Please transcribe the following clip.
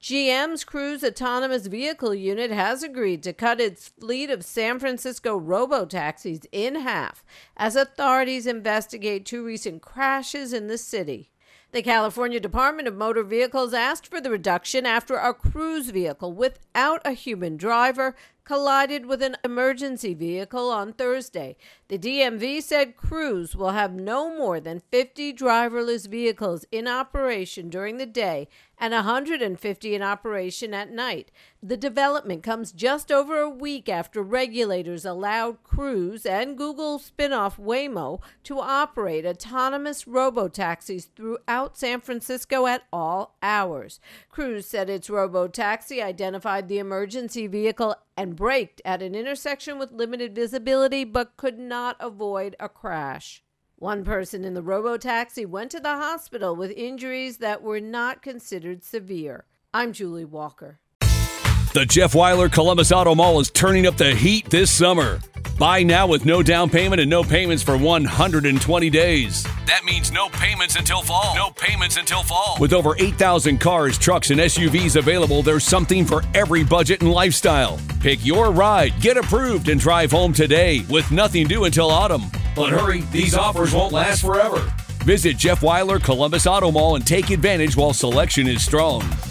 GM's Cruise autonomous vehicle unit has agreed to cut its fleet of San Francisco robo-taxis in half as authorities investigate 2 recent crashes in the city. The California Department of Motor Vehicles asked for the reduction after a Cruise vehicle without a human driver collided with an emergency vehicle on Thursday. The DMV said Cruise will have no more than 50 driverless vehicles in operation during the day and 150 in operation at night. The development comes just over a week after regulators allowed Cruise and Google spinoff Waymo to operate autonomous robo-taxis throughout San Francisco at all hours. Cruise said its robo-taxi identified the emergency vehicle and braked at an intersection with limited visibility but could not avoid a crash. One person in the robo-taxi went to the hospital with injuries that were not considered severe. I'm Julie Walker. The Jeff Weiler Columbus Auto Mall is turning up the heat this summer. Buy now with no down payment and no payments for 120 days. That means no payments until fall. No payments until fall. With over 8,000 cars, trucks, and SUVs available, there's something for every budget and lifestyle. Pick your ride, get approved, and drive home today with nothing due until autumn. But hurry, these offers won't last forever. Visit Jeff Weiler Columbus Auto Mall and take advantage while selection is strong.